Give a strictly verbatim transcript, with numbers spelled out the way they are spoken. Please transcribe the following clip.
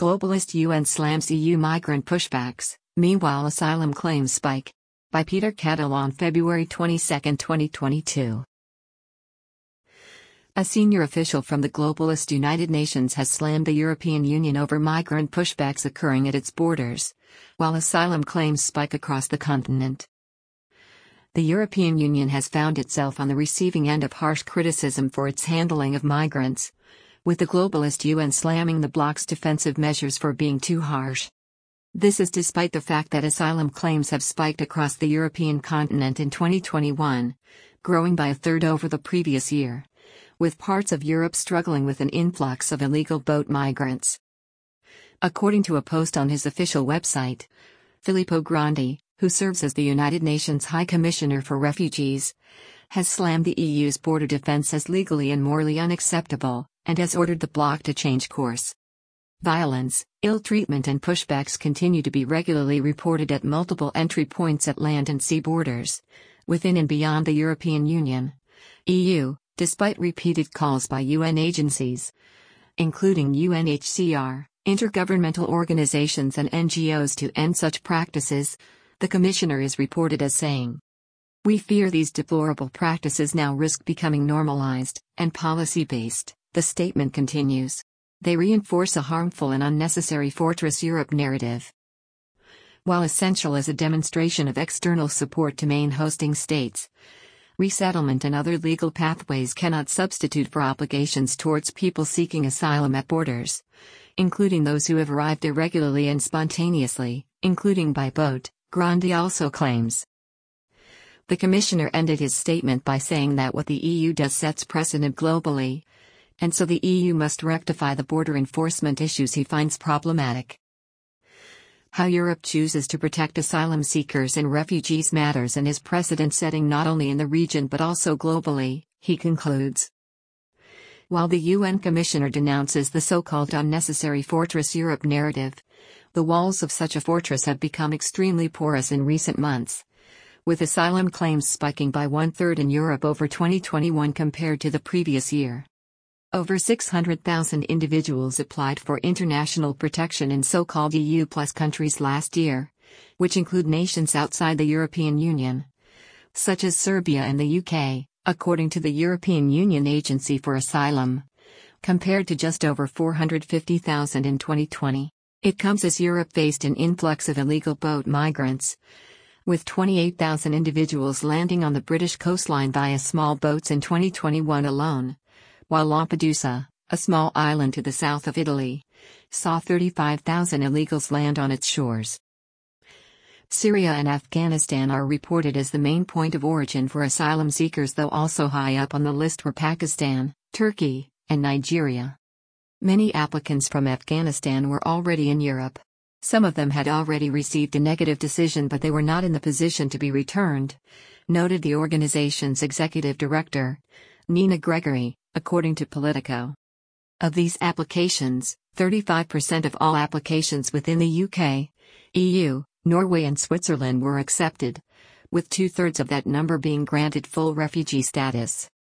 Globalist U N slams E U migrant pushbacks, meanwhile asylum claims spike. By Peter Kettle on February twenty-second, twenty twenty-two. A senior official from the globalist United Nations has slammed the European Union over migrant pushbacks occurring at its borders, while asylum claims spike across the continent. The European Union has found itself on the receiving end of harsh criticism for its handling of migrants, with the globalist U N slamming the bloc's defensive measures for being too harsh. This is despite the fact that asylum claims have spiked across the European continent in twenty twenty-one, growing by a third over the previous year, with parts of Europe struggling with an influx of illegal boat migrants. According to a post on his official website, Filippo Grandi, who serves as the United Nations High Commissioner for Refugees, has slammed the E U's border defense as legally and morally unacceptable, and has ordered the bloc to change course. Violence, ill treatment and pushbacks continue to be regularly reported at multiple entry points at land and sea borders, within and beyond the European Union, E U, despite repeated calls by U N agencies, including U N H C R, intergovernmental organizations and N G Os to end such practices, the Commissioner is reported as saying, "We fear these deplorable practices now risk becoming normalized and policy-based," the statement continues. They reinforce a harmful and unnecessary Fortress Europe narrative. While essential as a demonstration of external support to main hosting states, resettlement and other legal pathways cannot substitute for obligations towards people seeking asylum at borders, including those who have arrived irregularly and spontaneously, including by boat, Grandi also claims. The Commissioner ended his statement by saying that what the E U does sets precedent globally, and so the E U must rectify the border enforcement issues he finds problematic. How Europe chooses to protect asylum seekers and refugees matters and is precedent-setting not only in the region but also globally, he concludes. While the U N Commissioner denounces the so-called unnecessary Fortress Europe narrative, the walls of such a fortress have become extremely porous in recent months, with asylum claims spiking by one-third in Europe over twenty twenty-one compared to the previous year. Over six hundred thousand individuals applied for international protection in so-called E U plus countries last year, which include nations outside the European Union, such as Serbia and the U K, according to the European Union Agency for Asylum, compared to just over four hundred fifty thousand in twenty twenty. It comes as Europe faced an influx of illegal boat migrants, with twenty-eight thousand individuals landing on the British coastline via small boats in twenty twenty-one alone, while Lampedusa, a small island to the south of Italy, saw thirty-five thousand illegals land on its shores. Syria and Afghanistan are reported as the main point of origin for asylum seekers, though also high up on the list were Pakistan, Turkey, and Nigeria. Many applicants from Afghanistan were already in Europe. Some of them had already received a negative decision, but they were not in the position to be returned, noted the organization's executive director, Nina Gregory, according to Politico. Of these applications, thirty-five percent of all applications within the U K, E U, Norway and Switzerland were accepted, with two-thirds of that number being granted full refugee status.